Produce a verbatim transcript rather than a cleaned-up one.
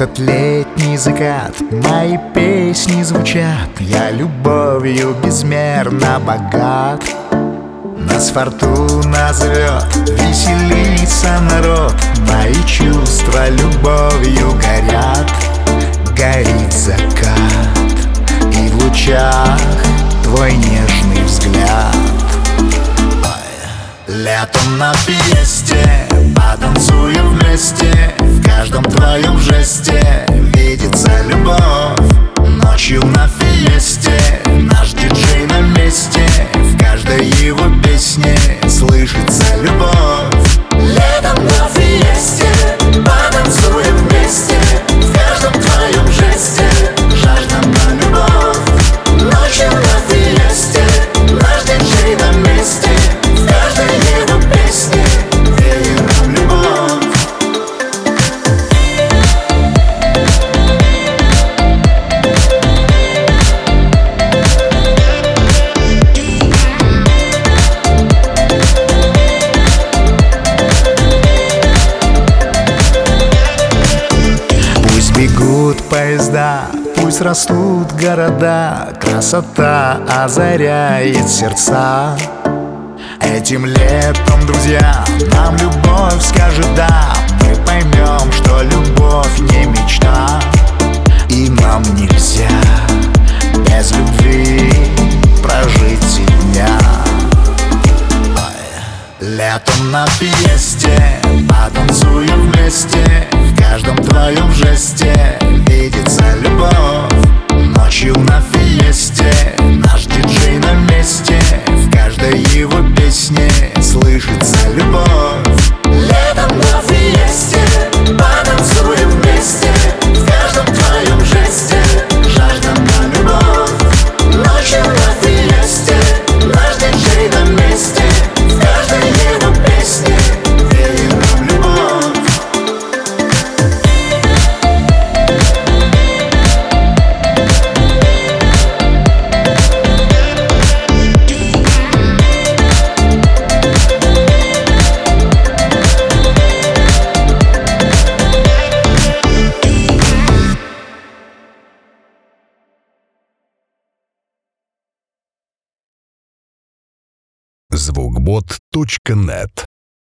этот летний закат мои песни звучат. Я любовью безмерно богат. Нас фортуна зовет, веселится народ. Мои чувства любовью горят. Горит закат, и в лучах твой нежный взгляд. Летом на фиесте потанцуем вместе. В каждом твоем жесте видится любовь. Ночью на фиесте наш диджей на месте. В каждой его песне слышится любовь. Летом на фиесте потанцуем вместе. В каждом твоем жесте жажда на любовь. Ночью на фиесте наш диджей на месте. В каждой его песне веером любовь. Пусть бегут поезда, пусть растут города. Красота озаряет сердца. Этим летом, друзья, нам любовь скажет да. Мы поймем, что любовь не мечта. И нам нельзя без любви прожить и дня. Летом на фиесте потанцуем вместе. В каждом твоем жесте видится любовь. Ночью на фиесте наш диджей на месте. В каждой его песне слышится любовь. Летом на фиесте потанцуем вместе. В каждом твоем жесте жажда на любовь. Ночью на фиесте наш диджей на месте. В каждой его песне веером любовь. звукбот точка нет